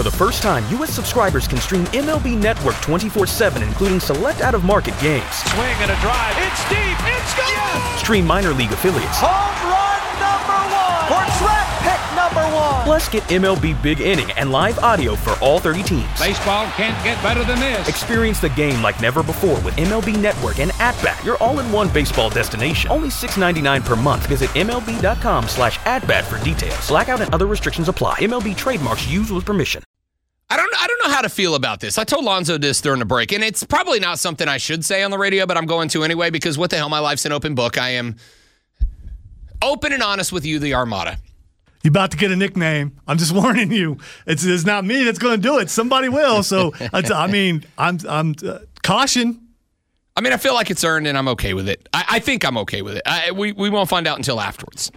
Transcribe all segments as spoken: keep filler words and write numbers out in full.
For the first time, U S subscribers can stream M L B Network twenty-four seven, including select out-of-market games. Swing and a drive. It's deep. It's gone. Yes. Stream minor league affiliates. Home run number one. For draft pick number one. Plus, get M L B Big Inning and live audio for all thirty teams. Baseball can't get better than this. Experience the game like never before with M L B Network and At-Bat, your all-in-one baseball destination. Only six dollars and ninety-nine cents per month. Visit M L B dot com slash at-bat for details. Blackout and other restrictions apply. M L B trademarks used with permission. I don't I don't know how to feel about this. I told Lonzo this during the break, and it's probably not something I should say on the radio, but I'm going to anyway because what the hell, my life's an open book. I am open and honest with you, the Armada. You're about to get a nickname. I'm just warning you. It's, it's not me that's going to do it. Somebody will. So, I mean, I'm I'm uh, caution. I mean, I feel like it's earned, and I'm okay with it. I, I think I'm okay with it. I, we, we won't find out until afterwards.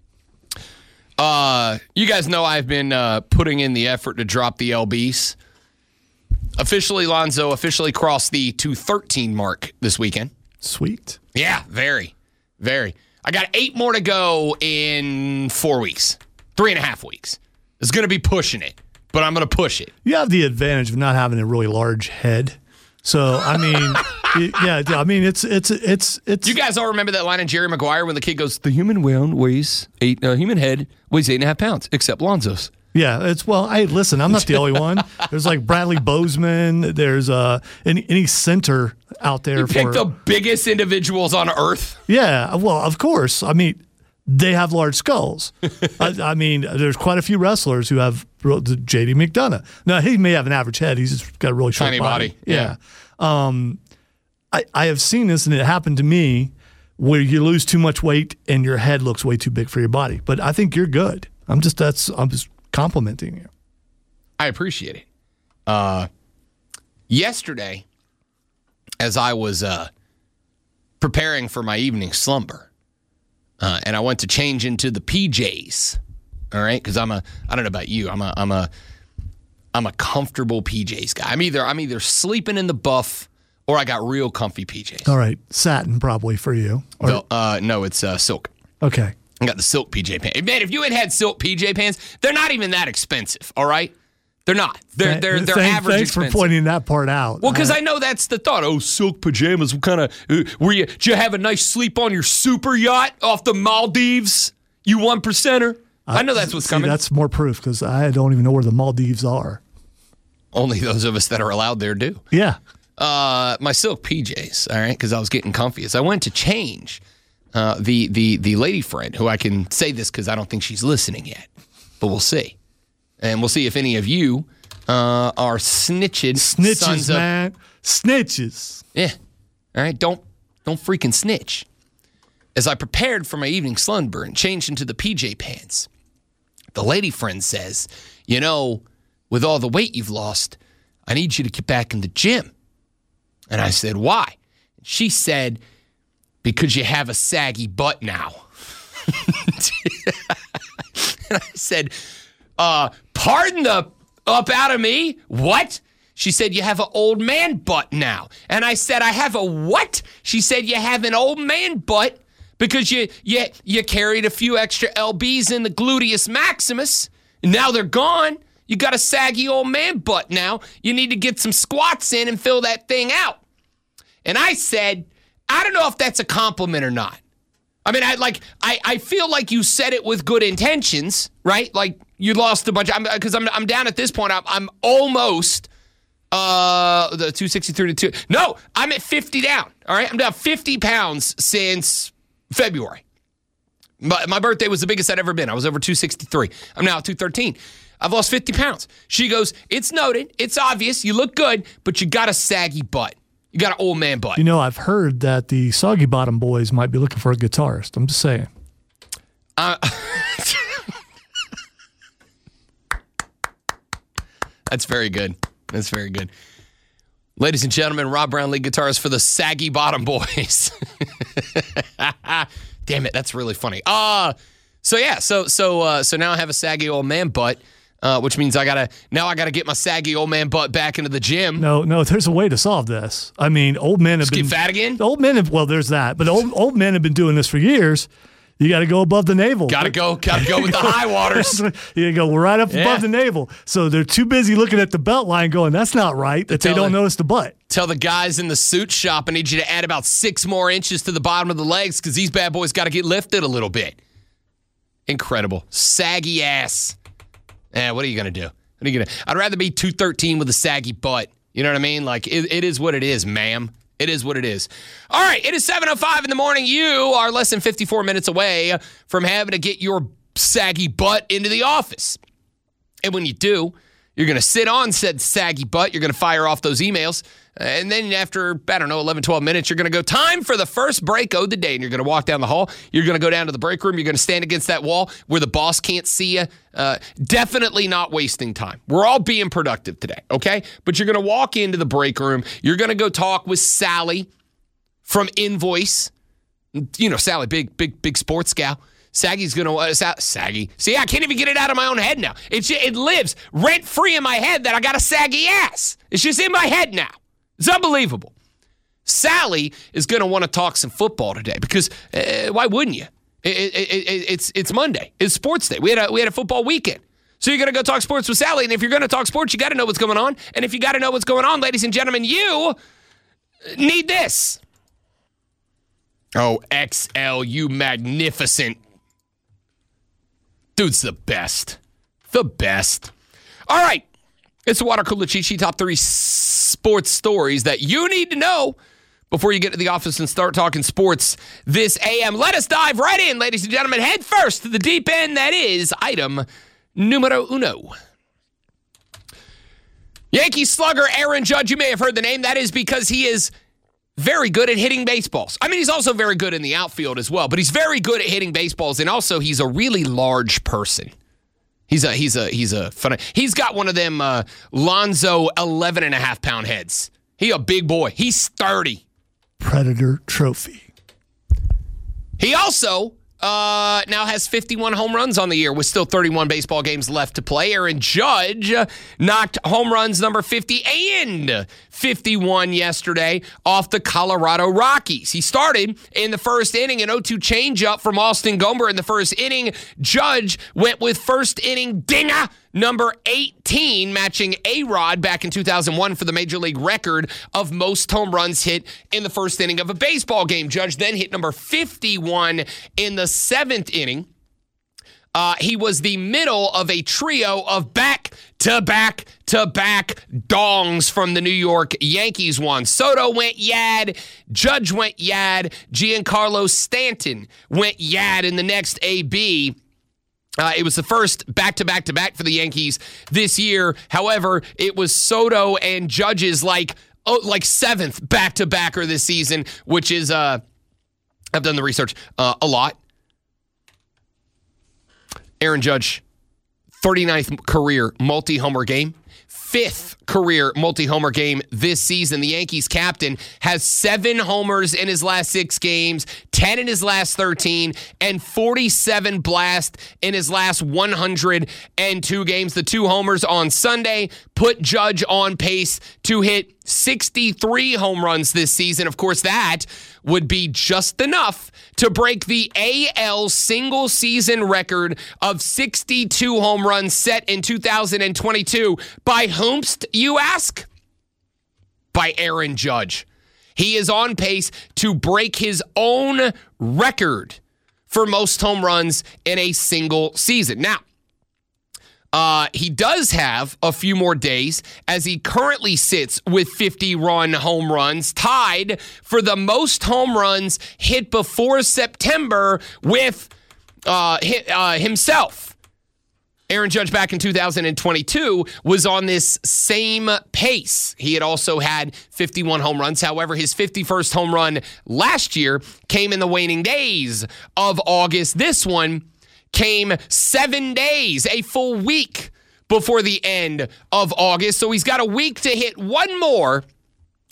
Uh, you guys know I've been uh, putting in the effort to drop the L Bs. Officially, Lonzo officially crossed the two thirteen mark this weekend. Sweet. Yeah, very, very. I got eight more to go in four weeks. Three and a half weeks. It's going to be pushing it, but I'm going to push it. You have the advantage of not having a really large head. So, I mean, yeah, I mean, it's, it's, it's, it's. You guys all remember that line in Jerry Maguire when the kid goes, the human whale weighs eight, uh, human head weighs eight and a half pounds, except Lonzo's. Yeah, it's, well, hey, listen, I'm not the only one. There's like Bradley Bozeman. There's uh, any, any center out there. You for pick the biggest individuals on earth. Yeah, well, of course. I mean, they have large skulls. I, I mean, there's quite a few wrestlers who have J D McDonough. Now, he may have an average head. He's just got a really short Tiny body. body. Yeah. yeah. Um, I, I have seen this, and it happened to me, where you lose too much weight and your head looks way too big for your body. But I think you're good. I'm just that's I'm just complimenting you. I appreciate it. Uh, yesterday, as I was uh, preparing for my evening slumber, uh, and I went to change into the P Js. All right, because I'm a I don't know about you. I'm a I'm a I'm a comfortable P Js guy. I'm either I'm either sleeping in the buff or I got real comfy P Js. All right, satin probably for you. Or, no, uh, no, it's uh, silk. Okay. I got the silk P J pants. Man, if you had had silk P J pants, they're not even that expensive, all right? They're not. They're they're they're Thank, average Thanks expensive. for pointing that part out. Well, because uh, I know that's the thought. Oh, silk pajamas. What kind of, uh, were you, did you have a nice sleep on your super yacht off the Maldives, you one percenter? I know that's what's see, coming. That's more proof because I don't even know where the Maldives are. Only those of us that are allowed there do. Yeah. Uh, my silk P Js, all right, because I was getting comfy. As I went to change, uh, the the the lady friend, who I can say this because I don't think she's listening yet, but we'll see. And we'll see if any of you uh, are snitching. Snitches, sons of, man. Snitches. Yeah. All right, don't don't freaking snitch. As I prepared for my evening slumber and changed into the P J pants, the lady friend says, you know, with all the weight you've lost, I need you to get back in the gym. And I said, why? She said, because you have a saggy butt now. And I said, uh, pardon the up out of me? What? She said, you have an old man butt now. And I said, I have a what? She said, you have an old man butt because you you, you carried a few extra L Bs in the gluteus maximus. And now they're gone. You got a saggy old man butt now. You need to get some squats in and fill that thing out. And I said, I don't know if that's a compliment or not. I mean, I like I, I feel like you said it with good intentions, right? Like you lost a bunch because I'm, I'm I'm down at this point. I'm I'm almost uh the two sixty-three to two. No, I'm at fifty down. All right, I'm down fifty pounds since February. My, my birthday was the biggest I'd ever been. I was over two sixty-three. I'm now at two thirteen. I've lost fifty pounds. She goes, it's noted. It's obvious. You look good, but you got a saggy butt. You got an old man butt. You know, I've heard that the Soggy Bottom Boys might be looking for a guitarist. I'm just saying. Uh, that's very good. That's very good. Ladies and gentlemen, Rob Brown, lead guitarist for the Saggy Bottom Boys. Damn it, that's really funny. Uh, so yeah, so so uh, so now I have a saggy old man butt. Uh, which means I gotta now I gotta get my saggy old man butt back into the gym. No, no, there's a way to solve this. I mean, old men have Just been get fat again. Old men have well, there's that, but old old men have been doing this for years. You got to go above the navel. Got to go. Got to go with the high waters. You go right up Yeah. above the navel. So they're too busy looking at the belt line, going, "That's not right." That they Tell don't the- notice the butt. Tell the guys in the suit shop, I need you to add about six more inches to the bottom of the legs because these bad boys got to get lifted a little bit. Incredible. Saggy ass. Eh, what are you going to do? What are you gonna? I'd rather be two thirteen with a saggy butt. You know what I mean? Like, it, it is what it is, ma'am. It is what it is. All right, it is seven oh five in the morning. You are less than fifty-four minutes away from having to get your saggy butt into the office. And when you do, you're going to sit on said saggy butt. You're going to fire off those emails. And then after, I don't know, eleven, twelve minutes, you're going to go, time for the first break of the day. And you're going to walk down the hall. You're going to go down to the break room. You're going to stand against that wall where the boss can't see you. Uh, definitely not wasting time. We're all being productive today, okay? But you're going to walk into the break room. You're going to go talk with Sally from Invoice. You know, Sally, big, big, big sports gal. Saggy's going to, uh, Sa- Saggy. See, I can't even get it out of my own head now. It's, it lives rent-free in my head that I got a saggy ass. It's just in my head now. It's unbelievable. Sally is going to want to talk some football today because uh, why wouldn't you? It, it, it, it's it's Monday. It's sports day. We had a we had a football weekend. So you're going to go talk sports with Sally. And if you're going to talk sports, you got to know what's going on. And if you got to know what's going on, ladies and gentlemen, you need this. Oh, X L, you magnificent. Dude's the best. The best. All right. It's the Water Cooler Cheat Sheet, top three sports stories that you need to know before you get to the office and start talking sports this A M. Let us dive right in, ladies and gentlemen. Head first to the deep end. That is item numero uno. Yankee slugger Aaron Judge, you may have heard the name. That is because he is very good at hitting baseballs. I mean, he's also very good in the outfield as well, but he's very good at hitting baseballs, and also he's a really large person. He's a he's a he's a fun. He's got one of them uh, Lonzo eleven and a half pound heads. He a big boy. He's sturdy. Predator trophy. He also uh, now has fifty-one home runs on the year with still thirty-one baseball games left to play. Aaron Judge knocked home runs number fifty and fifty-one yesterday off the Colorado Rockies. He started in the first inning, an oh two changeup from Austin Gomber in the first inning. Judge went with first inning dinger number eighteen, matching A-Rod back in two thousand one for the Major League record of most home runs hit in the first inning of a baseball game. Judge then hit number fifty-one in the seventh inning. Uh, he was the middle of a trio of back-to-back-to-back dongs from the New York Yankees. Juan Soto went yad, Judge went yad, Giancarlo Stanton went yad in the next A B. Uh, it was the first back-to-back-to-back for the Yankees this year. However, it was Soto and Judge's like oh, like seventh back-to-backer this season, which is, uh, I've done the research, uh, a lot. Aaron Judge, thirty-ninth career multi-homer game. Fifth career multi-homer game this season. The Yankees captain has seven homers in his last six games, ten in his last thirteen, and forty-seven blast in his last one hundred two games. The two homers on Sunday put Judge on pace to hit sixty-three home runs this season. Of course, that would be just enough to break the A L single season record of sixty-two home runs set in two thousand twenty-two. By whomst, you ask? By Aaron Judge. He is on pace to break his own record for most home runs in a single season. Now, Uh, he does have a few more days as he currently sits with fifty-run home runs, tied for the most home runs hit before September with uh, hit, uh, himself. Aaron Judge back in two thousand twenty-two was on this same pace. He had also had fifty-one home runs. However, his fifty-first home run last year came in the waning days of August. This one came seven days, a full week before the end of August. So he's got a week to hit one more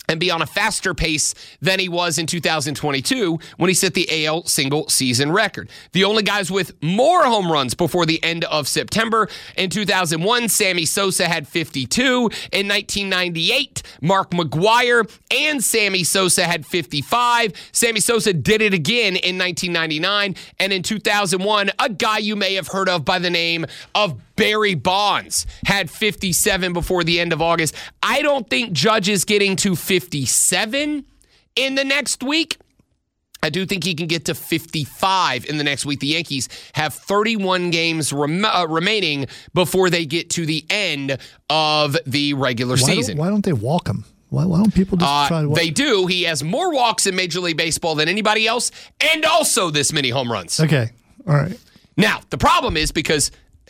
and be on a faster pace than he was in two thousand twenty-two when he set the A L single season record. The only guys with more home runs before the end of September: in two thousand one, Sammy Sosa had fifty-two. In nineteen ninety-eight, Mark McGwire and Sammy Sosa had fifty-five. Sammy Sosa did it again in nineteen ninety-nine. And in two thousand one, a guy you may have heard of by the name of Barry Bonds had fifty-seven before the end of August. I don't think Judge is getting to fifty-seven in the next week. I do think he can get to fifty-five in the next week. The Yankees have thirty-one games rem- uh, remaining before they get to the end of the regular why season. Don't, why don't they walk him? Why, why don't people just uh, try to walk They do. He has more walks in Major League Baseball than anybody else, and also this many home runs. Okay, all right. Now, the problem is because...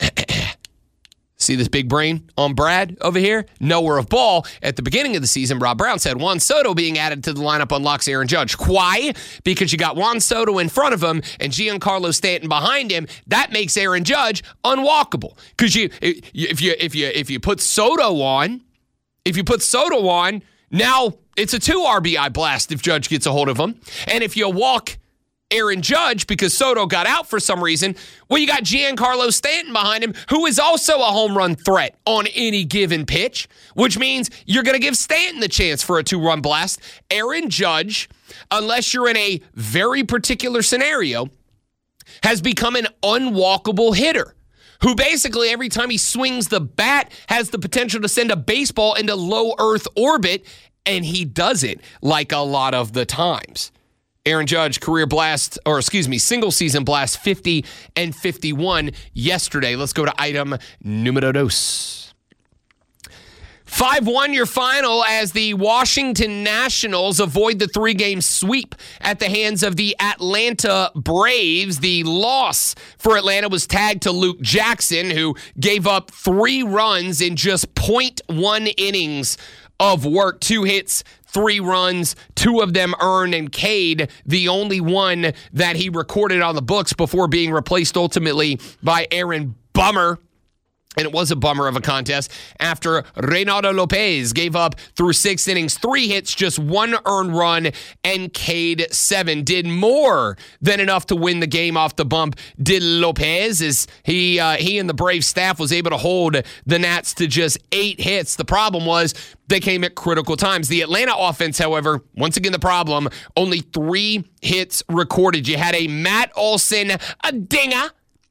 See this big brain on Brad over here? Knower of ball. At the beginning of the season, Rob Brown said Juan Soto being added to the lineup unlocks Aaron Judge. Why? Because you got Juan Soto in front of him and Giancarlo Stanton behind him. That makes Aaron Judge unwalkable. Because you, if you if you if you put Soto on, if you put Soto on, now it's a two R B I blast if Judge gets a hold of him. And if you walk Aaron Judge because Soto got out for some reason, well, you got Giancarlo Stanton behind him, who is also a home run threat on any given pitch, which means you're going to give Stanton the chance for a two-run blast. Aaron Judge, unless you're in a very particular scenario, has become an unwalkable hitter who basically every time he swings the bat has the potential to send a baseball into low Earth orbit, and he does it like a lot of the times. Aaron Judge, career blast, or excuse me, single season blast, fifty and fifty-one yesterday. Let's go to item numero dos. five one your final as the Washington Nationals avoid the three-game sweep at the hands of the Atlanta Braves. The loss for Atlanta was tagged to Luke Jackson, who gave up three runs in just point one innings of work. Two hits, three runs, two of them earned, and Cade, the only one that he recorded on the books before being replaced ultimately by Aaron Bummer. And it was a bummer of a contest after Reynaldo Lopez gave up through six innings, three hits, just one earned run, and Cade seven. Did more than enough to win the game off the bump. Did Lopez, as he uh, he and the Braves staff was able to hold the Nats to just eight hits. The problem was they came at critical times. The Atlanta offense, however, once again the problem, only three hits recorded. You had a Matt Olson, a dinger,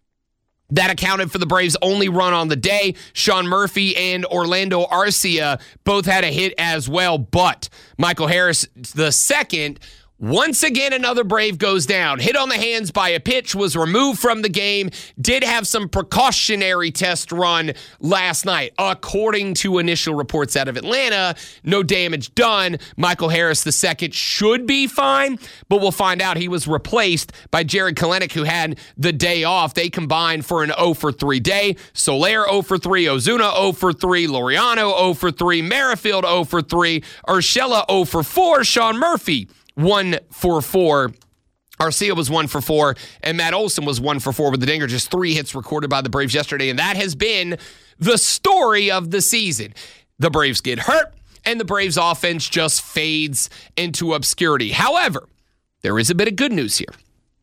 that accounted for the Braves' only run on the day. Sean Murphy and Orlando Arcia both had a hit as well, but Michael Harris, the second, once again, another Brave goes down. Hit on the hands by a pitch, was removed from the game, did have some precautionary test run last night. According to initial reports out of Atlanta, no damage done. Michael Harris, the second, should be fine, but we'll find out. He was replaced by Jared Kelenic, who had the day off. They combined for an oh for three day. Soler oh for three, Ozuna oh for three, Laureano oh for three, Merrifield oh for three, Urshela oh for four, Sean Murphy one for four. Arcia was one for four, and Matt Olson was one for four with the dinger. Just three hits recorded by the Braves yesterday, and that has been the story of the season. The Braves get hurt, and the Braves offense just fades into obscurity. However, there is a bit of good news here.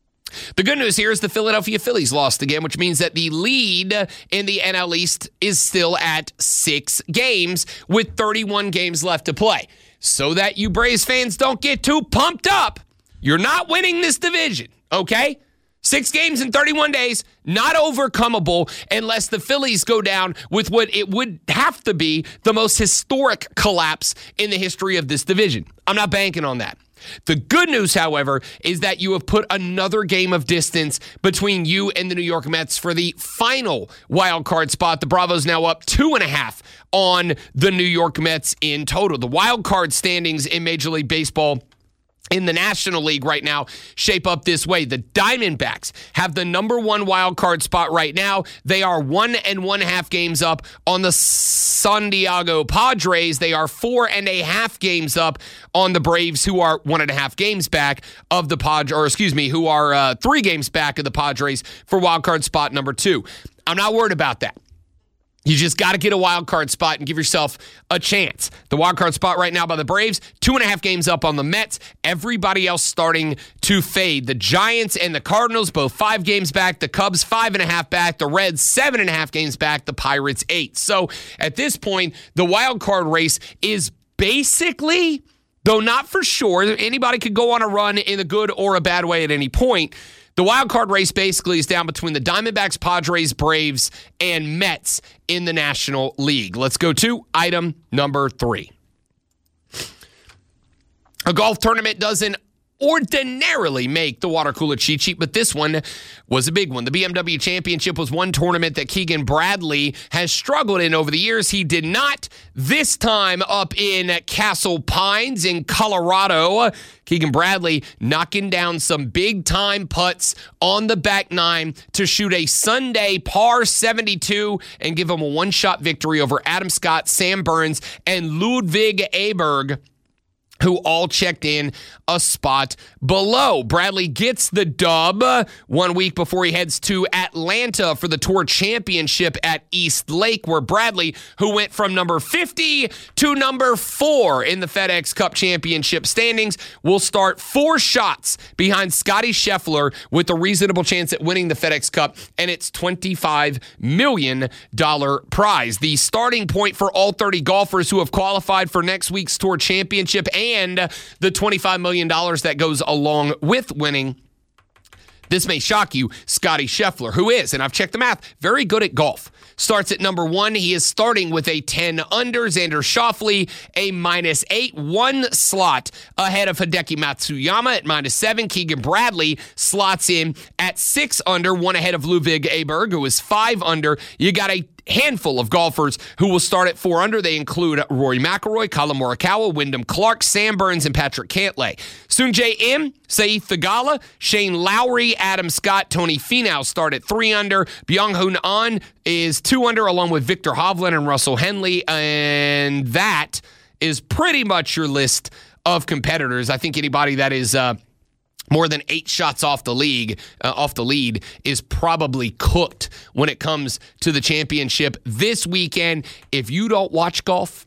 The good news here is the Philadelphia Phillies lost again, which means that the lead in the N L East is still at six games with thirty-one games left to play. So that you Braves fans don't get too pumped up, you're not winning this division, okay? Six games in thirty-one days, not overcomable unless the Phillies go down with what it would have to be the most historic collapse in the history of this division. I'm not banking on that. The good news, however, is that you have put another game of distance between you and the New York Mets for the final wild card spot. The Bravos now up two and a half on the New York Mets in total. The wild card standings in Major League Baseball in the National League right now shape up this way. The Diamondbacks have the number one wild card spot right now. They are one and one half games up on the San Diego Padres. They are four and a half games up on the Braves, who are one and a half games back of the Padres, or excuse me, who are uh, three games back of the Padres for wild card spot number two. I'm not worried about that. You just got to get a wild card spot and give yourself a chance. The wild card spot right now by the Braves, two and a half games up on the Mets. Everybody else starting to fade. The Giants and the Cardinals, both five games back. The Cubs, five and a half back. The Reds, seven and a half games back. The Pirates, eight. So at this point, the wild card race is basically, though not for sure, anybody could go on a run in a good or a bad way at any point. The wild card race basically is down between the Diamondbacks, Padres, Braves, and Mets in the National League. Let's go to item number three. A golf tournament doesn't ordinarily make the water cooler cheat sheet, but this one was a big one. The B M W Championship was one tournament that Keegan Bradley has struggled in over the years. He did not this time up in Castle Pines in Colorado. Keegan Bradley knocking down some big-time putts on the back nine to shoot a Sunday par seventy-two and give him a one-shot victory over Adam Scott, Sam Burns, and Ludwig Aberg, who all checked in a spot below. Bradley gets the dub one week before he heads to Atlanta for the Tour Championship at East Lake, where Bradley, who went from number fifty to number four in the FedEx Cup Championship standings, will start four shots behind Scotty Scheffler with a reasonable chance at winning the FedEx Cup and its twenty-five million dollars prize. The starting point for all thirty golfers who have qualified for next week's Tour Championship and the twenty-five million dollars that goes along with winning. This may shock you, Scotty Scheffler, who is, and I've checked the math, very good at golf. Starts at number one. He is starting with a ten under. Xander Schauffele, a minus eight, one slot ahead of Hideki Matsuyama at minus seven. Keegan Bradley slots in at six under, one ahead of Ludwig Aberg, who is five under. You got a handful of golfers who will start at four under. They include Rory McIlroy, Colin Morikawa, Wyndham Clark, Sam Burns, and Patrick Cantlay. Sungjae Im, Saeed Theegala, Shane Lowry, Adam Scott, Tony Finau start at three under. Byung-Hun An is two under, along with Victor Hovland and Russell Henley. And that is pretty much your list of competitors. I think anybody that is uh, more than eight shots off the league, uh, off the lead, is probably cooked when it comes to the championship this weekend. If you don't watch golf,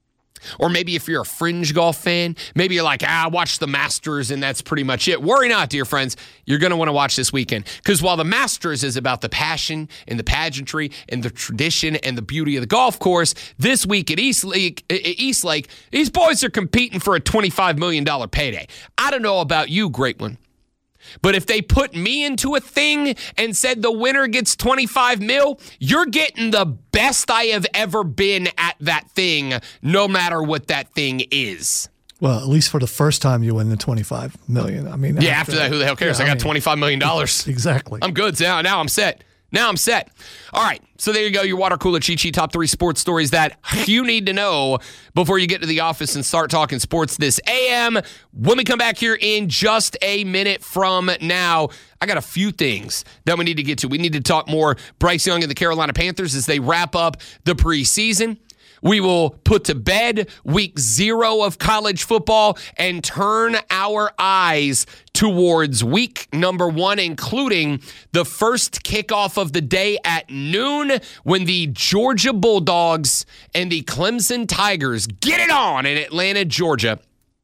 or maybe if you're a fringe golf fan, maybe you're like, ah, watch the Masters and that's pretty much it. Worry not, dear friends. You're going to want to watch this weekend. Because while the Masters is about the passion and the pageantry and the tradition and the beauty of the golf course, this week at East Lake, East Lake, these boys are competing for a twenty-five million dollars payday. I don't know about you, great one, but if they put me into a thing and said the winner gets twenty-five mil, you're getting the best I have ever been at that thing, no matter what that thing is. Well, at least for the first time you win the twenty-five million dollars. I mean, yeah, after, after that, who the hell cares? Yeah, I got I mean, twenty-five million dollars. Exactly. I'm good. So now, now I'm set. Now I'm set. All right, so there you go, your water cooler cheat sheet, top three sports stories that you need to know before you get to the office and start talking sports this A M. When we come back here in just a minute from now, I got a few things that we need to get to. We need to talk more Bryce Young and the Carolina Panthers as they wrap up the preseason. We will put to bed week zero of college football and turn our eyes towards week number one, including the first kickoff of the day at noon when the Georgia Bulldogs and the Clemson Tigers get it on in Atlanta, Georgia.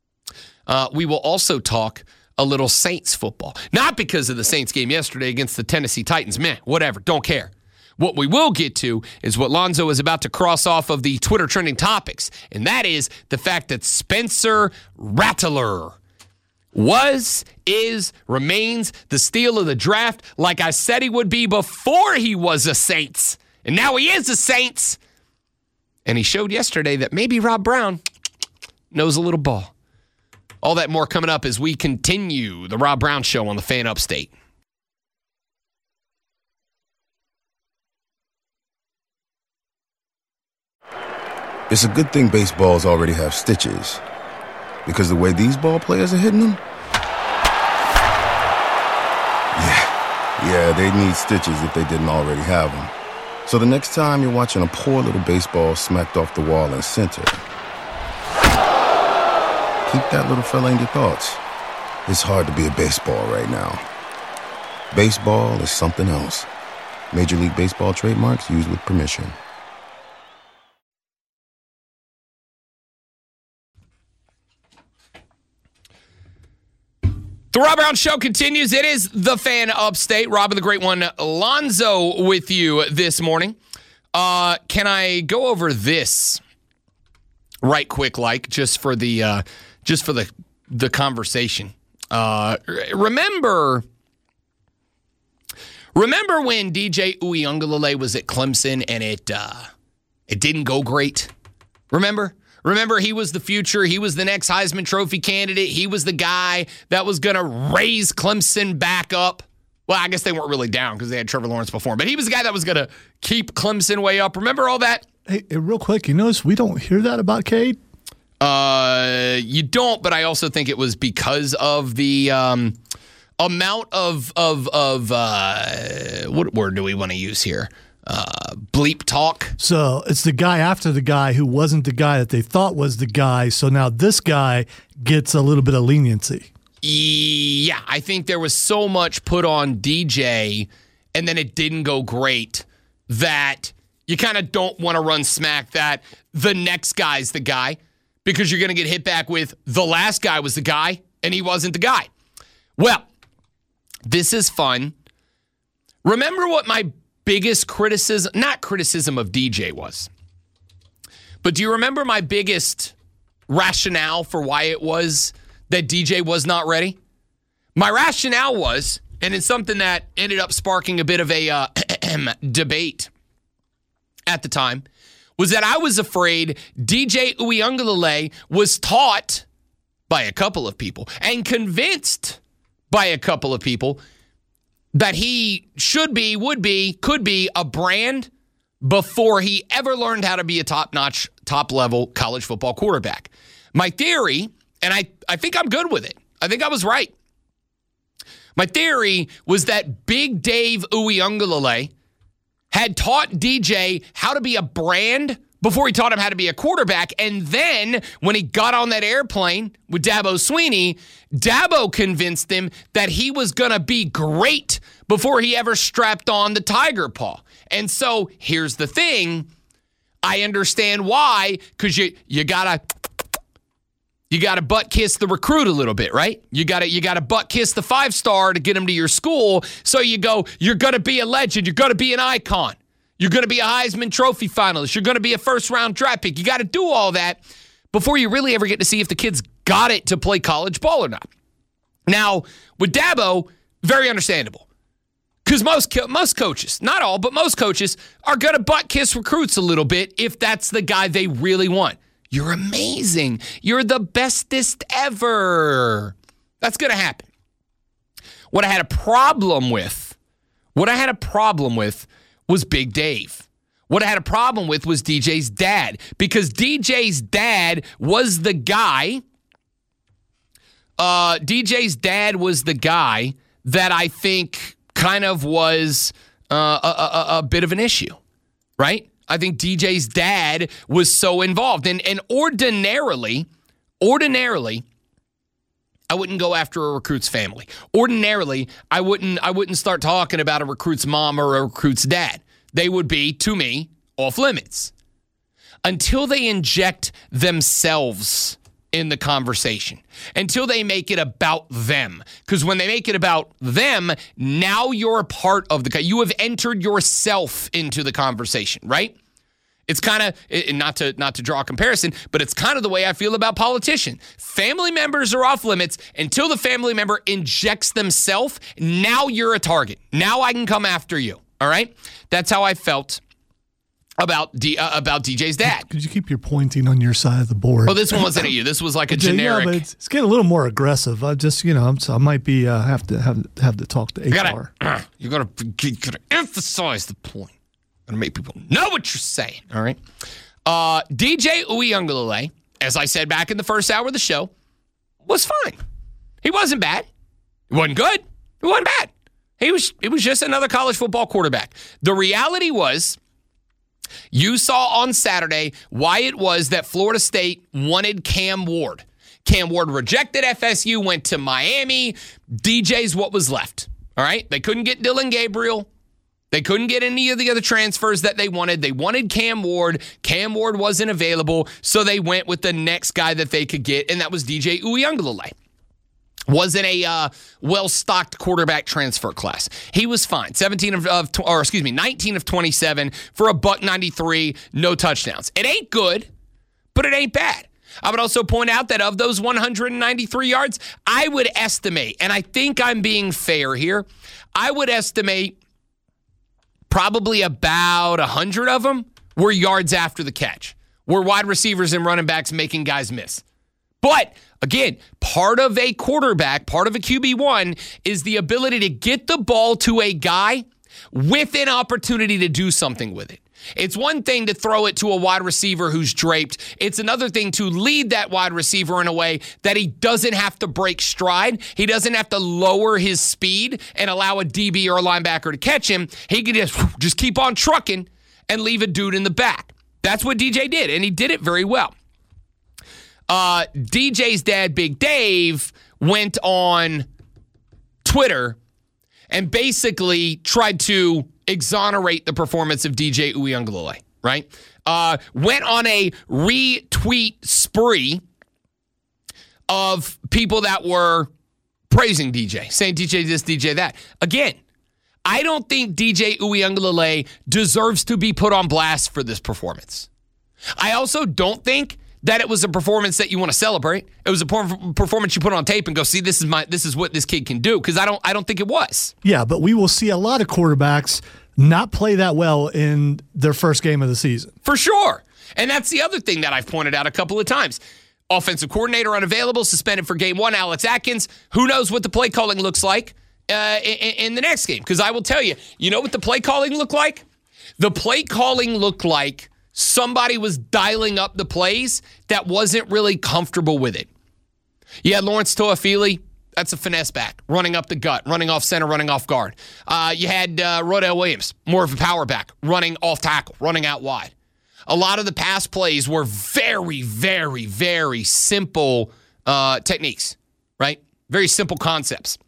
Uh, we will also talk a little Saints football. Not because of the Saints game yesterday against the Tennessee Titans. Meh, whatever, don't care. What we will get to is what Lonzo is about to cross off of the Twitter trending topics, and that is the fact that Spencer Rattler was, is, remains the steal of the draft, like I said he would be before he was a Saints. And now he is a Saints. And he showed yesterday that maybe Rob Brown knows a little ball. All that more coming up as we continue the Rob Brown Show on the Fan Upstate. It's a good thing baseballs already have stitches, because the way these ball players are hitting them, yeah, yeah, they'd need stitches if they didn't already have them. So the next time you're watching a poor little baseball smacked off the wall in center, keep that little fella in your thoughts. It's hard to be a baseball right now. Baseball is something else. Major League Baseball trademarks used with permission. The Rob Brown Show continues. It is the Fan Upstate. Rob and the Great One, Lonzo, with you this morning. Uh, can I go over this right quick, like just for the uh, just for the the conversation? Uh, remember, remember when D J Uiagalelei was at Clemson and it uh, it didn't go great? Remember? Remember, he was the future. He was the next Heisman Trophy candidate. He was the guy that was going to raise Clemson back up. Well, I guess they weren't really down because they had Trevor Lawrence before, but he was the guy that was going to keep Clemson way up. Remember all that? Hey, hey, real quick, you notice we don't hear that about Cade? Uh, you don't, but I also think it was because of the um, amount of, of, of uh, what word do we want to use here? Uh, bleep talk. So it's the guy after the guy who wasn't the guy that they thought was the guy. So now this guy gets a little bit of leniency. Yeah, I think there was so much put on D J and then it didn't go great that you kind of don't want to run smack that the next guy's the guy because you're going to get hit back with the last guy was the guy and he wasn't the guy. Well, this is fun. Remember what my biggest criticism, not criticism of D J was, but do you remember my biggest rationale for why it was that D J was not ready? My rationale was, and it's something that ended up sparking a bit of a uh, debate at the time, was that I was afraid D J Uiagalelei was taught by a couple of people and convinced by a couple of people that he should be, would be, could be a brand before he ever learned how to be a top-notch, top-level college football quarterback. My theory, and I, I think I'm good with it. I think I was right. My theory was that Big Dave Uiagalelei had taught D J how to be a brand before he taught him how to be a quarterback. And then when he got on that airplane with Dabo Swinney, Dabo convinced him that he was going to be great before he ever strapped on the tiger paw. And so here's the thing. I understand why, because you you gotta you gotta butt kiss the recruit a little bit, right? You gotta you gotta butt kiss the five star to get him to your school. So you go, you're gonna be a legend, you're gonna be an icon. You're going to be a Heisman Trophy finalist. You're going to be a first-round draft pick. You got to do all that before you really ever get to see if the kid's got it to play college ball or not. Now, with Dabo, very understandable. Because most most coaches, not all, but most coaches are going to butt-kiss recruits a little bit if that's the guy they really want. You're amazing. You're the bestest ever. That's going to happen. What I had a problem with, what I had a problem with was Big Dave. What I had a problem with was D J's dad, because D J's dad was the guy, uh, D J's dad was the guy that I think kind of was uh, a, a, a bit of an issue, right? I think D J's dad was so involved. And, and ordinarily, ordinarily, I wouldn't go after a recruit's family. Ordinarily, I wouldn't I wouldn't start talking about a recruit's mom or a recruit's dad. They would be, to me, off limits. Until they inject themselves in the conversation. Until they make it about them. Because when they make it about them, now you're a part of the... You have entered yourself into the conversation, right? It's kind of, not to not to draw a comparison, but it's kind of the way I feel about politicians. Family members are off limits until the family member injects themselves. Now you're a target. Now I can come after you. All right? That's how I felt about D, uh, about D J's dad. Could you keep your pointing on your side of the board? Oh, this one wasn't at you. This was like a generic. Yeah, but it's, it's getting a little more aggressive. I just, you know, I'm, so I might be uh, have to have have to talk to H R. You gotta, you gotta, you gotta emphasize the point. Gonna make people know what you're saying. All right. Uh, D J Uiagalelei, as I said back in the first hour of the show, was fine. He wasn't bad. He wasn't good. He wasn't bad. He was. It was just another college football quarterback. The reality was, you saw on Saturday why it was that Florida State wanted Cam Ward. Cam Ward rejected F S U, went to Miami. D J's what was left. All right. They couldn't get Dylan Gabriel. They couldn't get any of the other transfers that they wanted. They wanted Cam Ward. Cam Ward wasn't available, so they went with the next guy that they could get, and that was D J Uiagalelei. wasn't a uh, well-stocked quarterback transfer class. He was fine. seventeen of, of or excuse me, nineteen of twenty-seven for a buck ninety-three, no touchdowns. It ain't good, but it ain't bad. I would also point out that of those one hundred ninety-three yards, I would estimate, and I think I'm being fair here, I would estimate probably about one hundred of them were yards after the catch, were wide receivers and running backs making guys miss. But, again, part of a quarterback, part of a Q B one, is the ability to get the ball to a guy with an opportunity to do something with it. It's one thing to throw it to a wide receiver who's draped. It's another thing to lead that wide receiver in a way that he doesn't have to break stride. He doesn't have to lower his speed and allow a D B or a linebacker to catch him. He can just, just keep on trucking and leave a dude in the back. That's what D J did, and he did it very well. Uh, D J's dad, Big Dave, went on Twitter and basically tried to exonerate the performance of D J Uiagalelei, right? Uh, went on a retweet spree of people that were praising D J, saying D J this, D J that. Again, I don't think D J Uiagalelei deserves to be put on blast for this performance. I also don't think that it was a performance that you want to celebrate. It was a performance you put on tape and go, see, this is my, this is what this kid can do. Because I don't, I don't think it was. Yeah, but we will see a lot of quarterbacks not play that well in their first game of the season. For sure. And that's the other thing that I've pointed out a couple of times. Offensive coordinator unavailable, suspended for game one, Alex Atkins. Who knows what the play calling looks like uh, in, in the next game? Because I will tell you, you know what the play calling looked like? The play calling looked like somebody was dialing up the plays that wasn't really comfortable with it. You had Lawrence Toafili, that's a finesse back, running up the gut, running off center, running off guard. Uh, you had uh, Rodell Williams, more of a power back, running off tackle, running out wide. A lot of the pass plays were very, very, very simple uh, techniques, right? Very simple concepts.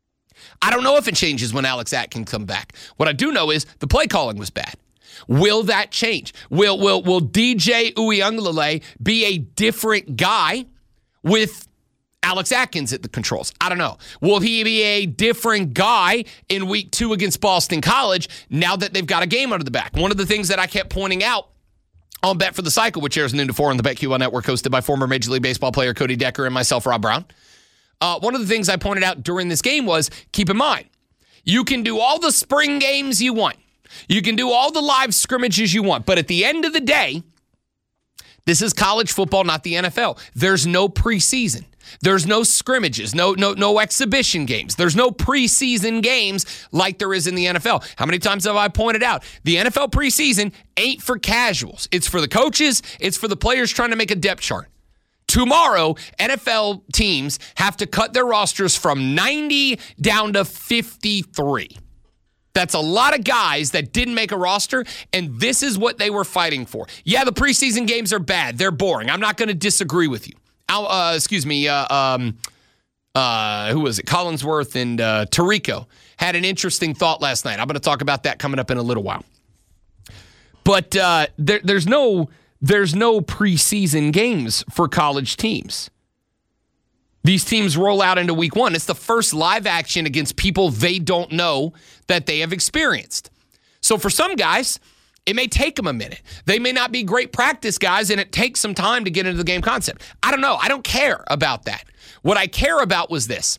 I don't know if it changes when Alex Atkins comes back. What I do know is the play calling was bad. Will that change? Will will will D J Uiagalelei be a different guy with Alex Atkins at the controls? I don't know. Will he be a different guy in week two against Boston College now that they've got a game under the back? One of the things that I kept pointing out on Bet for the Cycle, which airs noon to four on the BetQL Network, hosted by former Major League Baseball player Cody Decker and myself, Rob Brown. Uh, one of the things I pointed out during this game was, keep in mind, you can do all the spring games you want. You can do all the live scrimmages you want. But at the end of the day, this is college football, not the N F L. There's no preseason. There's no scrimmages, no no no exhibition games. There's no preseason games like there is in the N F L. How many times have I pointed out? The N F L preseason ain't for casuals. It's for the coaches. It's for the players trying to make a depth chart. Tomorrow, N F L teams have to cut their rosters from ninety down to fifty-three. That's a lot of guys that didn't make a roster, and this is what they were fighting for. Yeah, the preseason games are bad. They're boring. I'm not going to disagree with you. Uh, excuse me, uh, um, uh, who was it? Collinsworth and uh, Tirico had an interesting thought last night. I'm going to talk about that coming up in a little while. But uh, there, there's no there's no preseason games for college teams. These teams roll out into week one. It's the first live action against people they don't know that they have experienced. So for some guys, it may take them a minute. They may not be great practice guys, and it takes some time to get into the game concept. I don't know. I don't care about that. What I care about was this.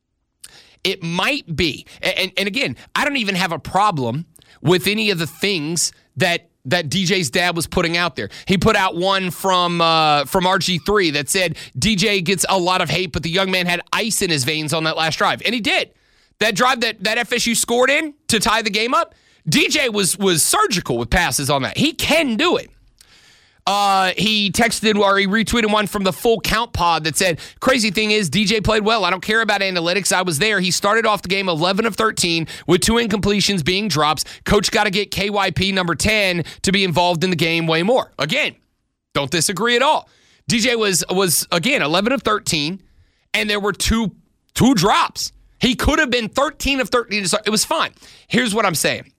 It might be, and, and again, I don't even have a problem with any of the things that that D J's dad was putting out there. He put out one from uh, from R G three that said D J gets a lot of hate, but the young man had ice in his veins on that last drive. And he did. That drive that, that F S U scored in to tie the game up, D J was was surgical with passes on that. He can do it. Uh, he texted or he retweeted one from the Full Count pod that said, crazy thing is D J played well. I don't care about analytics. I was there. He started off the game eleven of thirteen with two incompletions being drops. Coach got to get K Y P number ten to be involved in the game way more. Again, don't disagree at all. D J was, was again, eleven of thirteen, and there were two, two drops. He could have been thirteen of thirteen. It was fine. Here's what I'm saying.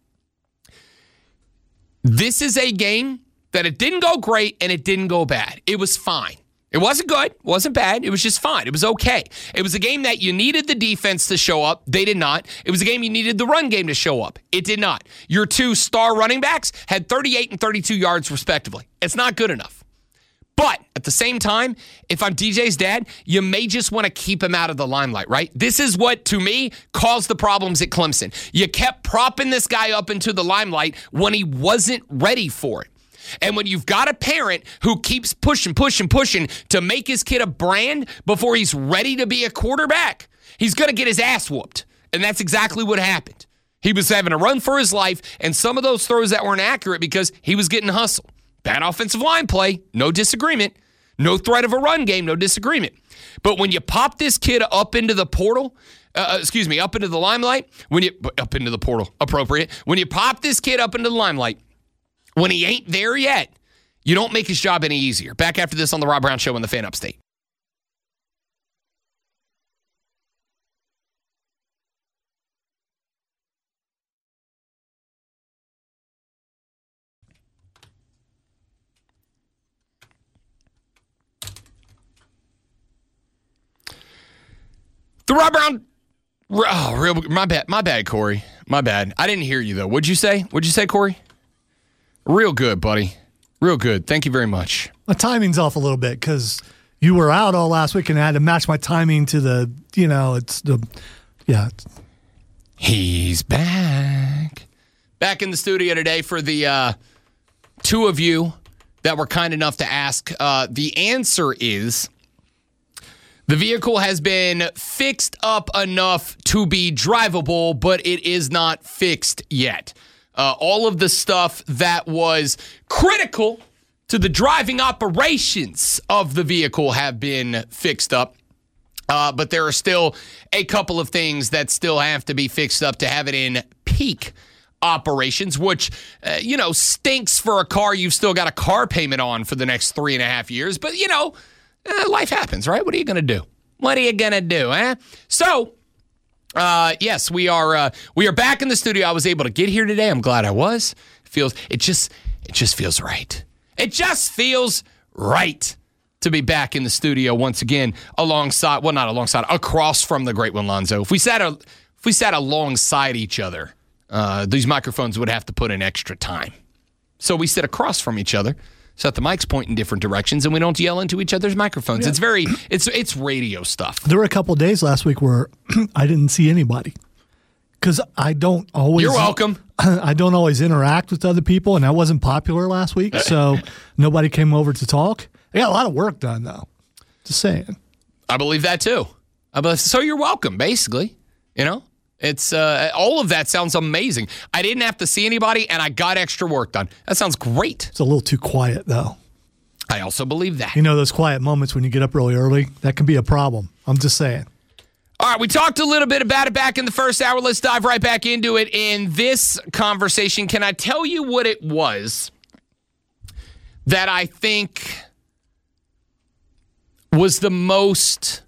This is a game that it didn't go great and it didn't go bad. It was fine. It wasn't good. It wasn't bad. It was just fine. It was okay. It was a game that you needed the defense to show up. They did not. It was a game you needed the run game to show up. It did not. Your two star running backs had thirty-eight and thirty-two yards respectively. It's not good enough. But at the same time, if I'm D J's dad, you may just want to keep him out of the limelight, right? This is what, to me, caused the problems at Clemson. You kept propping this guy up into the limelight when he wasn't ready for it. And when you've got a parent who keeps pushing, pushing, pushing to make his kid a brand before he's ready to be a quarterback, he's going to get his ass whooped. And that's exactly what happened. He was having a run for his life, and some of those throws that weren't accurate because he was getting hustled. Bad offensive line play, no disagreement. No threat of a run game, no disagreement. But when you pop this kid up into the portal, uh, excuse me, up into the limelight, when you up into the portal, appropriate. When you pop this kid up into the limelight, when he ain't there yet, you don't make his job any easier. Back after this on the Rob Brown Show on the Fan Upstate. The Rob Brown, oh, real, my bad, my bad, Corey, my bad. I didn't hear you though. What'd you say? What'd you say, Corey? Real good, buddy. Real good. Thank you very much. My timing's off a little bit because you were out all last week and I had to match my timing to the, you know, it's the, yeah. He's back. Back in the studio today for the uh, two of you that were kind enough to ask. Uh, the answer is the vehicle has been fixed up enough to be drivable, but it is not fixed yet. Uh, all of the stuff that was critical to the driving operations of the vehicle have been fixed up. Uh, but there are still a couple of things that still have to be fixed up to have it in peak operations, which, uh, you know, stinks for a car you've still got a car payment on for the next three and a half years. But, you know, uh, life happens, right? What are you going to do? What are you going to do, eh? So, uh, yes, we are uh, we are back in the studio. I was able to get here today. I'm glad I was. It feels it just it just feels right. It just feels right to be back in the studio once again alongside, well, not alongside, across from the great one, Lonzo. If we sat a, if we sat alongside each other, uh, these microphones would have to put in extra time. So we sit across from each other, so that the mics point in different directions, and we don't yell into each other's microphones. Yeah. It's very, it's it's radio stuff. There were a couple of days last week where I didn't see anybody because I don't always. You're welcome. I don't always interact with other people, and I wasn't popular last week, so nobody came over to talk. I got a lot of work done, though. Just saying. I believe that, too. I believe, so you're welcome, basically. You know? It's uh, all of that sounds amazing. I didn't have to see anybody, and I got extra work done. That sounds great. It's a little too quiet, though. I also believe that. You know, those quiet moments when you get up really early, that can be a problem. I'm just saying. All right, we talked a little bit about it back in the first hour. Let's dive right back into it in this conversation. Can I tell you what it was that I think was the most,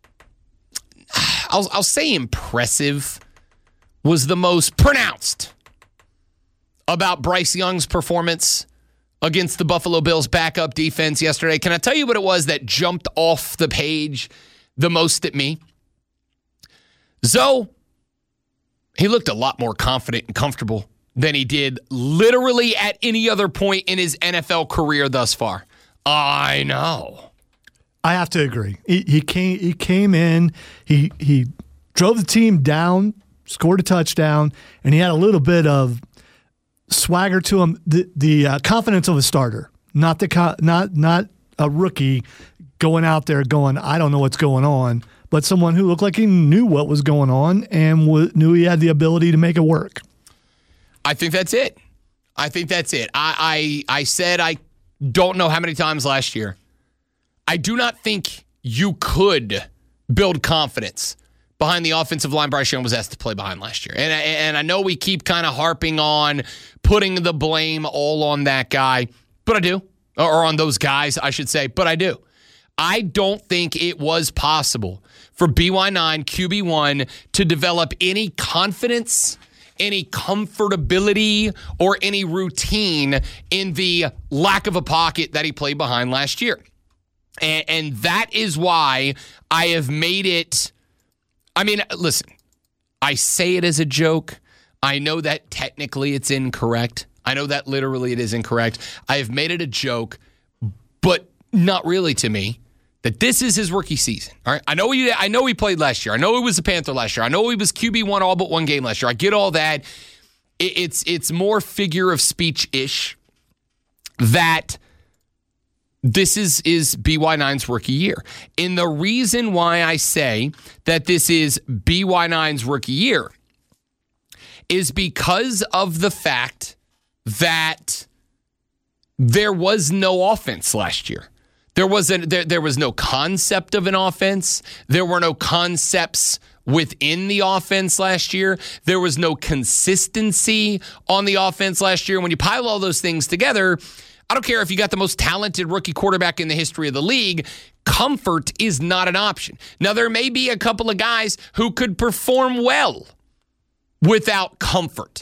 I'll, I'll say impressive, was the most pronounced about Bryce Young's performance against the Buffalo Bills backup defense yesterday? Can I tell you what it was that jumped off the page the most at me? Zoe, he looked a lot more confident and comfortable than he did literally at any other point in his N F L career thus far. I know. I have to agree. He, he came. He came in. He he drove the team down, scored a touchdown, and he had a little bit of swagger to him. The the uh, confidence of a starter, not the not not a rookie going out there going, I don't know what's going on, but someone who looked like he knew what was going on and w- knew he had the ability to make it work. I think that's it. I think that's it. I, I I said I don't know how many times last year. I do not think you could build confidence behind the offensive line Bryce Young was asked to play behind last year. And, and I know we keep kind of harping on putting the blame all on that guy, but I do. Or on those guys, I should say, but I do. I don't think it was possible for B Y nine Q B one to develop any confidence, any comfortability, or any routine in the lack of a pocket that he played behind last year. And, and that is why I have made it. I mean, listen, I say it as a joke. I know that technically it's incorrect. I know that literally it is incorrect. I have made it a joke, but not really to me, that this is his rookie season. All right. I know he I know he played last year. I know he was a Panther last year. I know he was Q B one all but one game last year. I get all that. It, it's it's more figure of speech-ish that this is, is B Y nine's rookie year. And the reason why I say that this is B Y nine's rookie year is because of the fact that there was no offense last year. There wasn't there, there was no concept of an offense. There were no concepts within the offense last year. There was no consistency on the offense last year. When you pile all those things together, I don't care if you got the most talented rookie quarterback in the history of the league, comfort is not an option. Now, there may be a couple of guys who could perform well without comfort.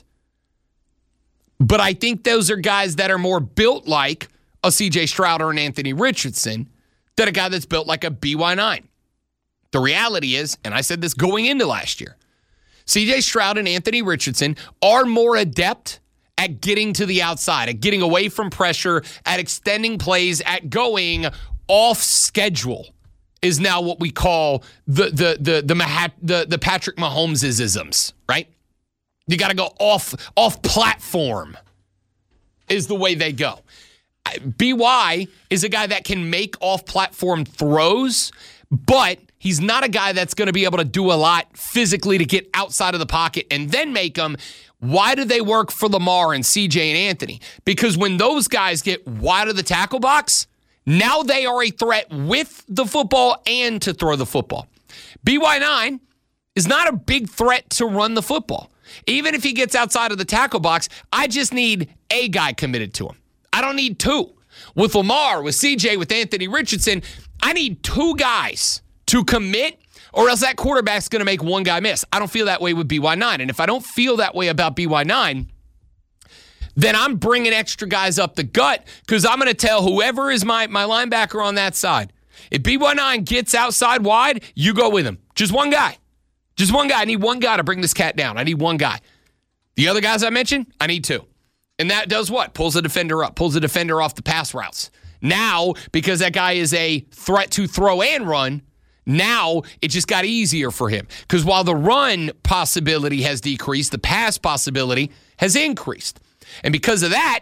But I think those are guys that are more built like a C J Stroud or an Anthony Richardson than a guy that's built like a B Y nine. The reality is, and I said this going into last year, C J Stroud and Anthony Richardson are more adept at getting to the outside, at getting away from pressure, at extending plays, at going off schedule is now what we call the the the the Mahat, the, the Patrick Mahomes-isms, right? You got to go off off platform is the way they go. B Y is a guy that can make off-platform throws, but he's not a guy that's going to be able to do a lot physically to get outside of the pocket and then make them. Why do they work for Lamar and C J and Anthony? Because when those guys get wide of the tackle box, now they are a threat with the football and to throw the football. B Y nine is not a big threat to run the football. Even if he gets outside of the tackle box, I just need a guy committed to him. I don't need two. With Lamar, with C J, with Anthony Richardson, I need two guys to commit, or else that quarterback's going to make one guy miss. I don't feel that way with B Y nine. And if I don't feel that way about B Y nine, then I'm bringing extra guys up the gut because I'm going to tell whoever is my, my linebacker on that side, if B Y nine gets outside wide, you go with him. Just one guy. Just one guy. I need one guy to bring this cat down. I need one guy. The other guys I mentioned, I need two. And that does what? Pulls the defender up, pulls the defender off the pass routes. Now, because that guy is a threat to throw and run, now it just got easier for him. Because while the run possibility has decreased, the pass possibility has increased. And because of that,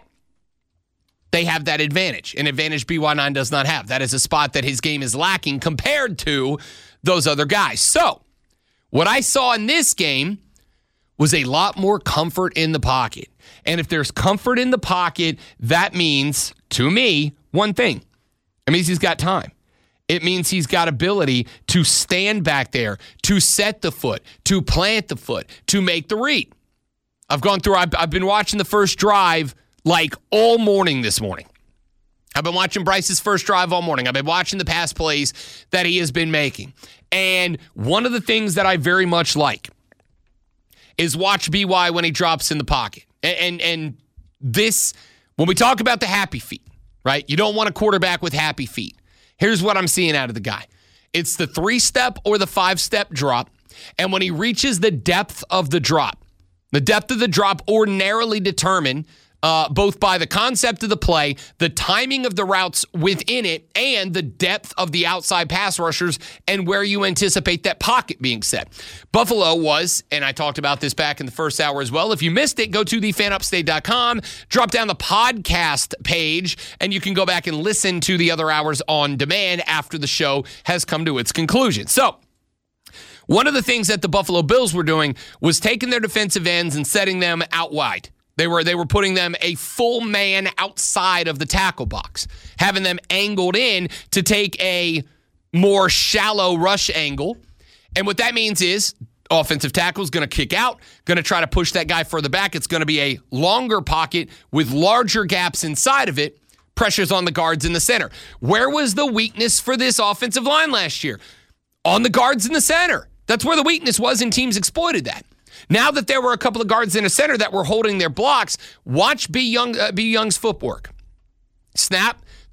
they have that advantage, an advantage B Y nine does not have. That is a spot that his game is lacking compared to those other guys. So, what I saw in this game was a lot more comfort in the pocket. And if there's comfort in the pocket, that means, to me, one thing. It means he's got time. It means he's got ability to stand back there, to set the foot, to plant the foot, to make the read. I've gone through, I've, I've been watching the first drive like all morning this morning. I've been watching Bryce's first drive all morning. I've been watching the pass plays that he has been making. And one of the things that I very much like is watch B Y when he drops in the pocket. And, and, and this, when we talk about the happy feet, right? You don't want a quarterback with happy feet. Here's what I'm seeing out of the guy. It's the three-step or the five-step drop. And when he reaches the depth of the drop, the depth of the drop ordinarily determined uh, both by the concept of the play, the timing of the routes within it, and the depth of the outside pass rushers and where you anticipate that pocket being set. Buffalo was, and I talked about this back in the first hour as well. If you missed it, go to the fan upstate dot com, drop down the podcast page, and you can go back and listen to the other hours on demand after the show has come to its conclusion. So, one of the things that the Buffalo Bills were doing was taking their defensive ends and setting them out wide. They were they were putting them a full man outside of the tackle box, having them angled in to take a more shallow rush angle. And what that means is offensive tackle is going to kick out, going to try to push that guy further back. It's going to be a longer pocket with larger gaps inside of it. Pressures on the guards in the center. Where was the weakness for this offensive line last year? On the guards in the center. That's where the weakness was, and teams exploited that. Now that there were a couple of guards in the center that were holding their blocks, watch B. Young, uh, B. Young's footwork. Snap,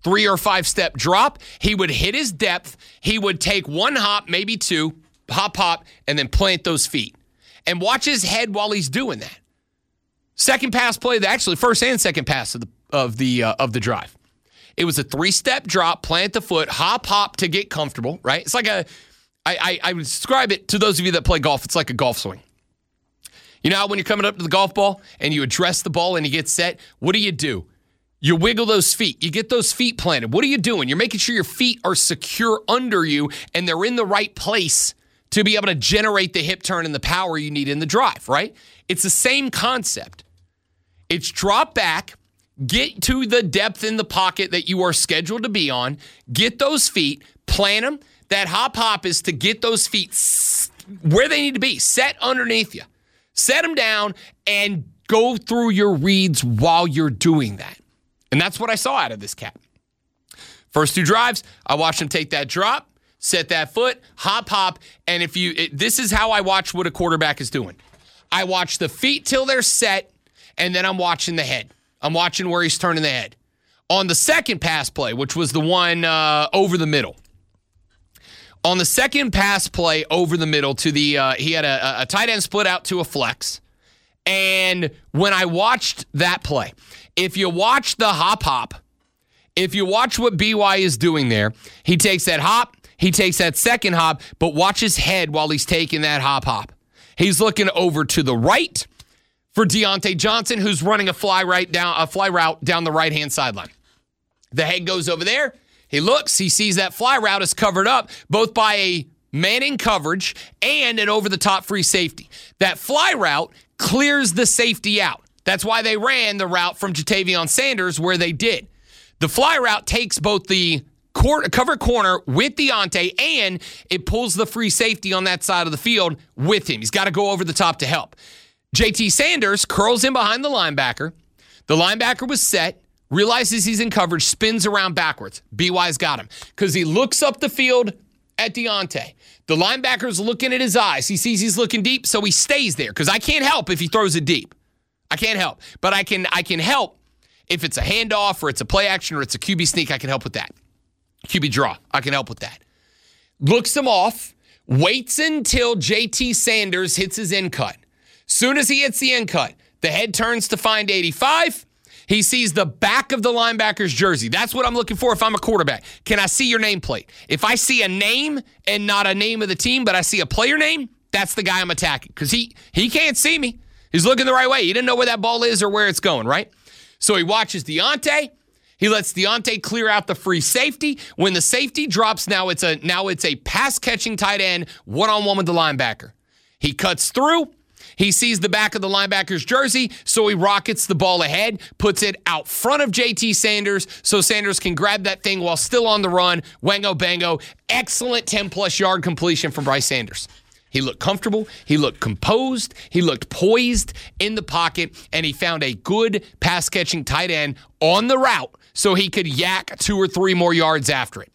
three or five step drop. He would hit his depth. He would take one hop, maybe two, hop, hop, and then plant those feet. And watch his head while he's doing that. Second pass play, actually first and second pass of the of the uh, of the drive. It was a three-step drop, plant the foot, hop, hop to get comfortable, right? It's like a, I, I, I would describe it to those of you that play golf, it's like a golf swing. You know how when you're coming up to the golf ball and you address the ball and you get set, what do you do? You wiggle those feet. You get those feet planted. What are you doing? You're making sure your feet are secure under you and they're in the right place to be able to generate the hip turn and the power you need in the drive, right? It's the same concept. It's drop back, get to the depth in the pocket that you are scheduled to be on, get those feet, plant them. That hop hop is to get those feet where they need to be, set underneath you. Set them down and go through your reads while you're doing that. And that's what I saw out of this cat. First two drives, I watched him take that drop, set that foot, hop, hop, and if you, it, this is how I watch what a quarterback is doing. I watch the feet till they're set, and then I'm watching the head. I'm watching where he's turning the head. On the second pass play, which was the one uh, over the middle, on the second pass play over the middle to the, uh, he had a, a tight end split out to a flex, and when I watched that play, if you watch the hop, hop, if you watch what B Y is doing there, he takes that hop, he takes that second hop, but watch his head while he's taking that hop, hop. He's looking over to the right for Deontay Johnson, who's running a fly right down a fly route down the right-hand sideline. The head goes over there. He looks. He sees that fly route is covered up both by a man in coverage and an over-the-top free safety. That fly route clears the safety out. That's why they ran the route from Jatavion Sanders where they did. The fly route takes both the Court, cover corner with Deontay, and it pulls the free safety on that side of the field with him. He's got to go over the top to help. J T Sanders curls in behind the linebacker. The linebacker was set, realizes he's in coverage, spins around backwards. B Y's got him because he looks up the field at Deontay. The linebacker's looking at his eyes. He sees he's looking deep, so he stays there because I can't help if he throws it deep. I can't help, but I can I can help if it's a handoff or it's a play action or it's a Q B sneak. I can help with that. Q B draw. I can help with that. Looks him off, waits until J T Sanders hits his end cut. Soon as he hits the end cut, the head turns to find eighty-five. He sees the back of the linebacker's jersey. That's what I'm looking for if I'm a quarterback. Can I see your nameplate? If I see a name and not a name of the team, but I see a player name, that's the guy I'm attacking because he, he can't see me. He's looking the right way. He didn't know where that ball is or where it's going, right? So he watches Deontay. He lets Deontay clear out the free safety. When the safety drops, now it's a now it's a pass-catching tight end, one-on-one with the linebacker. He cuts through. He sees the back of the linebacker's jersey, so he rockets the ball ahead, puts it out front of J T Sanders so Sanders can grab that thing while still on the run. Wango bango. Excellent ten-plus yard completion from Bryce Sanders. He looked comfortable. He looked composed. He looked poised in the pocket, and he found a good pass-catching tight end on the route so he could yak two or three more yards after it.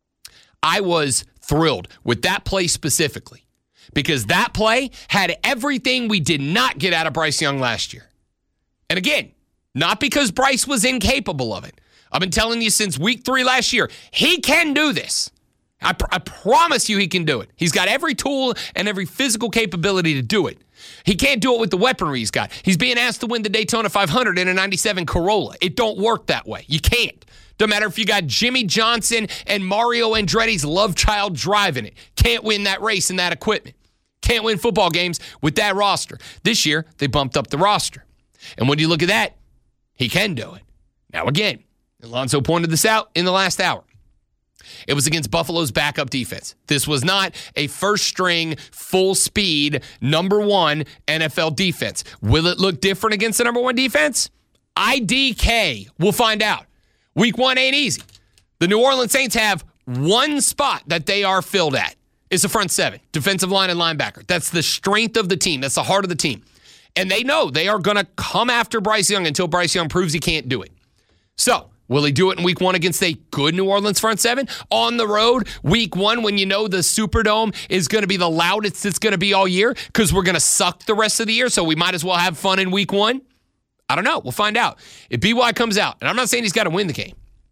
I was thrilled with that play specifically because that play had everything we did not get out of Bryce Young last year. And again, not because Bryce was incapable of it. I've been telling you since week three last year, he can do this. I, pr- I promise you he can do it. He's got every tool and every physical capability to do it. He can't do it with the weaponry he's got. He's being asked to win the Daytona five hundred in a ninety-seven Corolla. It don't work that way. You can't. Doesn't matter if you got Jimmy Johnson and Mario Andretti's love child driving it. Can't win that race in that equipment. Can't win football games with that roster. This year, they bumped up the roster. And when you look at that, he can do it. Now again, Alonso pointed this out in the last hour. It was against Buffalo's backup defense. This was not a first-string, full-speed, number one N F L defense. Will it look different against the number one defense? I D K. We'll find out. Week one ain't easy. The New Orleans Saints have one spot that they are filled at. It's the front seven, defensive line and linebacker. That's the strength of the team. That's the heart of the team. And they know they are going to come after Bryce Young until Bryce Young proves he can't do it. So, will he do it in week one against a good New Orleans front seven? On the road, week one, when you know the Superdome is going to be the loudest it's going to be all year because we're going to suck the rest of the year, so we might as well have fun in week one? I don't know. We'll find out. If B Y comes out, and I'm not saying he's got to win the game.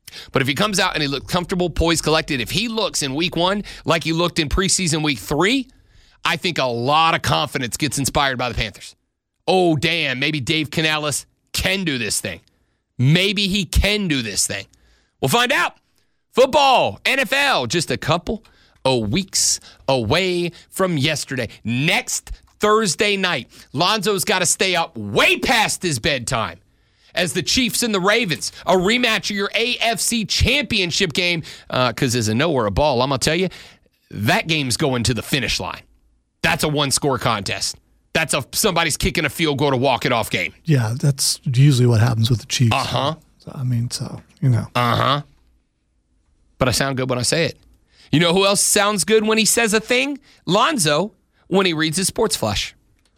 But if he comes out and he looks comfortable, poised, collected, if he looks in week one like he looked in preseason week three, I think a lot of confidence gets inspired by the Panthers. Oh, damn, maybe Dave Canales can do this thing. Maybe he can do this thing. We'll find out. Football, N F L, just a couple of weeks away from yesterday. Next Thursday night, Lonzo's got to stay up way past his bedtime as the Chiefs and the Ravens, a rematch of your A F C Championship game, because uh, there's a nowhere a ball. I'm going to tell you, that game's going to the finish line. That's a one-score contest. That's a somebody's kicking a field goal to walk it off game. Yeah, that's usually what happens with the Chiefs. Uh-huh. So, I mean, so, you know. Uh-huh. But I sound good when I say it. You know who else sounds good when he says a thing? Lonzo, when he reads his sports flash.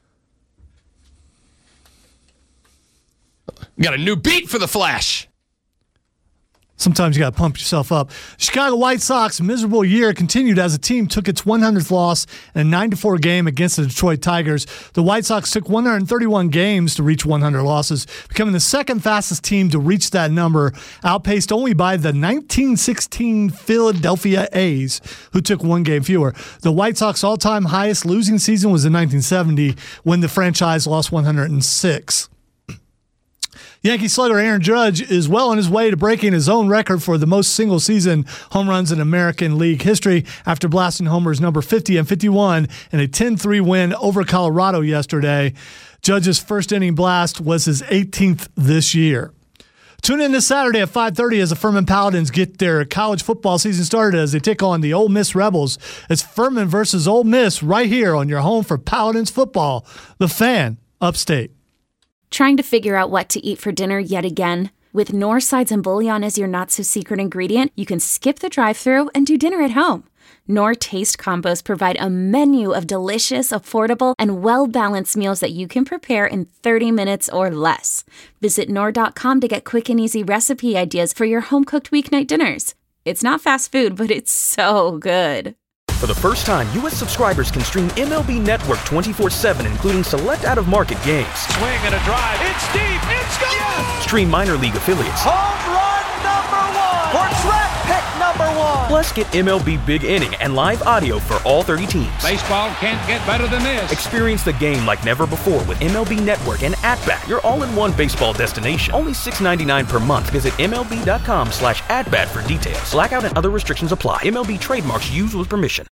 Got a new beat for the flash. Sometimes you got to pump yourself up. Chicago White Sox miserable year continued as the team took its one hundredth loss in a nine to four game against the Detroit Tigers. The White Sox took one hundred thirty-one games to reach one hundred losses, becoming the second fastest team to reach that number, outpaced only by the nineteen sixteen Philadelphia A's, who took one game fewer. The White Sox all-time highest losing season was in nineteen seventy, when the franchise lost one hundred six. Yankee slugger Aaron Judge is well on his way to breaking his own record for the most single-season home runs in American League history after blasting homers number fifty and fifty-one in a ten three win over Colorado yesterday. Judge's first inning blast was his eighteenth this year. Tune in this Saturday at five thirty as the Furman Paladins get their college football season started as they take on the Ole Miss Rebels. It's Furman versus Ole Miss right here on your home for Paladins football, The Fan, Upstate. Trying to figure out what to eat for dinner yet again? With Knorr sides and bouillon as your not-so-secret ingredient, you can skip the drive-thru and do dinner at home. Knorr Taste Combos provide a menu of delicious, affordable, and well-balanced meals that you can prepare in thirty minutes or less. Visit Knorr dot com to get quick and easy recipe ideas for your home-cooked weeknight dinners. It's not fast food, but it's so good. For the first time, U S subscribers can stream M L B Network twenty-four seven, including select out-of-market games. Swing and a drive. It's deep. It's gone. Yes. Stream minor league affiliates. Home run number one. For draft pick number one. Plus, get M L B Big Inning and live audio for all thirty teams. Baseball can't get better than this. Experience the game like never before with M L B Network and At-Bat, your all-in-one baseball destination. Only six dollars and ninety-nine cents per month. Visit M L B dot com slash at bat for details. Blackout and other restrictions apply. M L B trademarks used with permission.